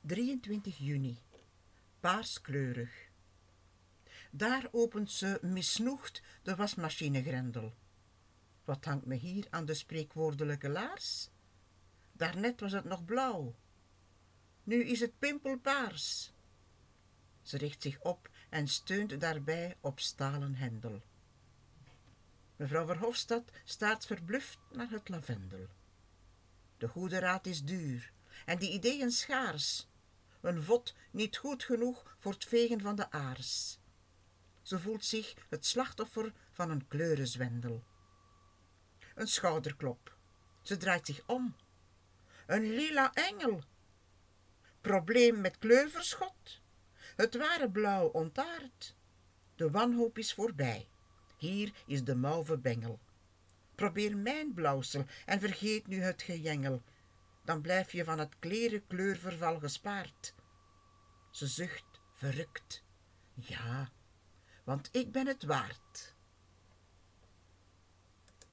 23 juni. Paarskleurig. Daar opent ze misnoegd de wasmachinegrendel. Wat hangt me hier aan de spreekwoordelijke laars? Daarnet was het nog blauw. Nu is het pimpelpaars. Ze richt zich op en steunt daarbij op stalen hendel. Mevrouw Verhofstadt staart verbluft naar het lavendel. De goede raad is duur en die ideeën schaars. Een vod niet goed genoeg voor het vegen van de aars. Ze voelt zich het slachtoffer van een kleurenzwendel. Een schouderklop. Ze draait zich om. Een lila engel. Probleem met kleurverschot. Het ware blauw ontaard. De wanhoop is voorbij. Hier is de mauve bengel. Probeer mijn blauwsel en vergeet nu het gejengel. Dan blijf je van het klerenkleurverval gespaard. Ze zucht verrukt. Ja, want ik ben het waard.